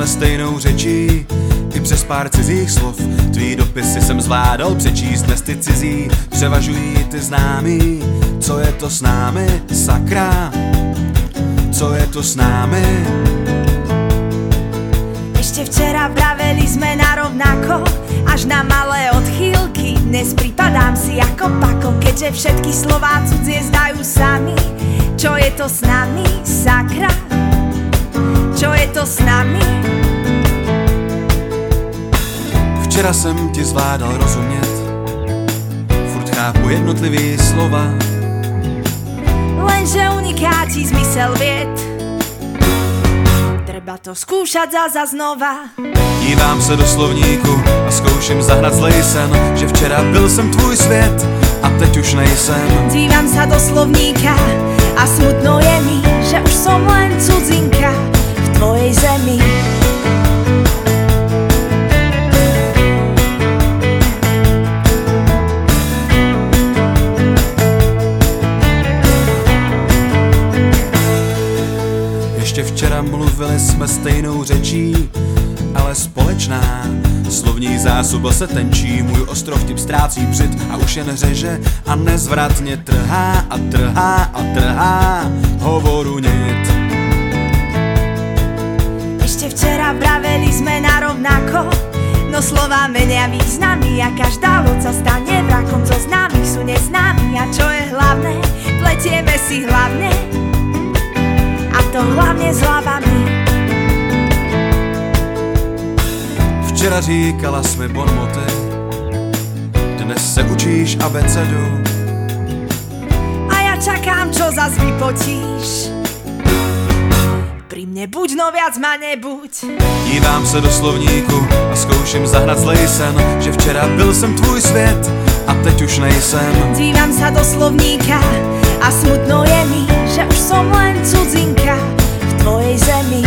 jsme stejnou řečí, i přes pár cizích slov. Tvý dopisy jsem zvládal přečíst, dnes ty cizí převažují ty známý. Co je to s námi, sakra? Co je to s námi? Ešte včera vraveli sme narovnako, až na malé odchýlky. Dnes pripadám si ako pako, keďže všetky slová cudzie zdajú sami. Čo je to s nami, sakra? Čo je to s nami? Včera jsem ti zvládal rozumět, furt chápu jednotlivý slova, lenže uniká ti zmysel vied. Treba to skúšať za znova. Dívám se do slovníku a zkouším zahnat zlej sen, že včera byl jsem tvůj svět a teď už nejsem. Dívam sa do slovníka a smutno je mi, že už som len cudzinka v tvojej zemi. Ještě včera mluvili jsme stejnou řečí, ale společná. Slovní zásoba se tenčí, můj ostrov tím ztrácí břit a už jen řeže a nezvratně trhá a trhá a trhá hovoru nit. Ešte včera vraveli sme narovnako, no slova menia významy a každá loď sa stane vrakom. Zo známych sú neznámi a čo je hlavné, pletieme si hlavne, a to hlavne s hlavami. Včera říkala jsme bonmoty, dnes se učíš abecedu. A ja čakám, čo zas vypotíš. Pri mne buď, no viac ma nebuď. Dívám se do slovníku a zkouším zahnat zlej sen, že včera byl jsem tvůj svět a teď už nejsem. Dívam sa do slovníka a smutno je mi, že už som len cudzinka v tvojej zemi.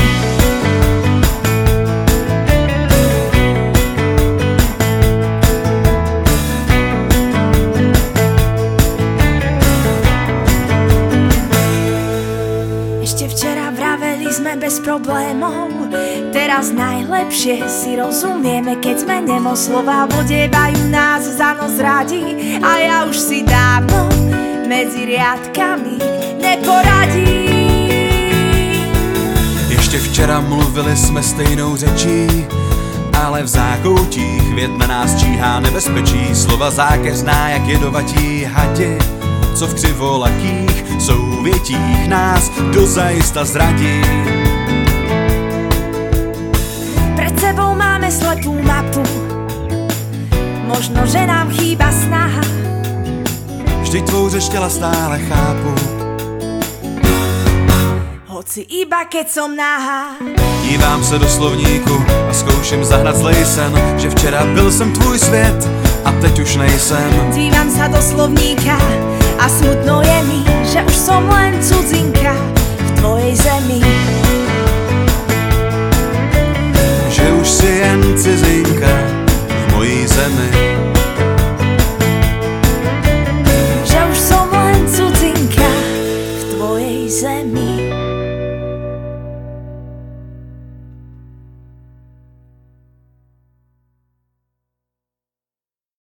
Ešte včera vraveli sme bez problémov, teraz najlepšie si rozumieme, keď sme nemo. Slova vodievajú nás za nos radi a ja už si dávno medzi riadkami neporadím. Ještě včera mluvili jsme stejnou řečí, ale v zákoutích věd na nás číhá nebezpečí. Slova zákeřná jak jedovatí hadi, co v křivolakých souvětích nás dozajista zradí. Pred sebou máme slepú mapu, možno, že nám chýba snaha. Vždyť tvou řeč těla stále chápu, hoci iba keď som nahá. dívám se do slovníku a zkouším zahnat zlej sen, že včera byl jsem tvůj svět a teď už nejsem. Dívam sa do slovníka a smutno je mi, že už som len cudzinka v tvojej zemi. Že už si jen cizí